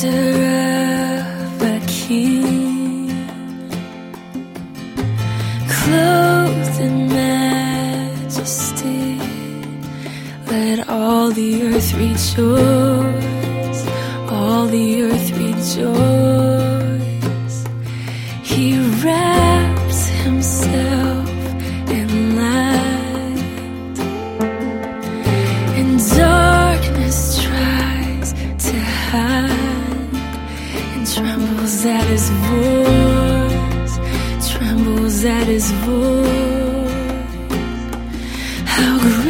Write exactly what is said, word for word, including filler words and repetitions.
of a king, clothed in majesty. Let all the earth rejoice, all the earth rejoice. He wraps himself in light, and darkness tries to hide, and trembles at his voice, trembles at his voice. How great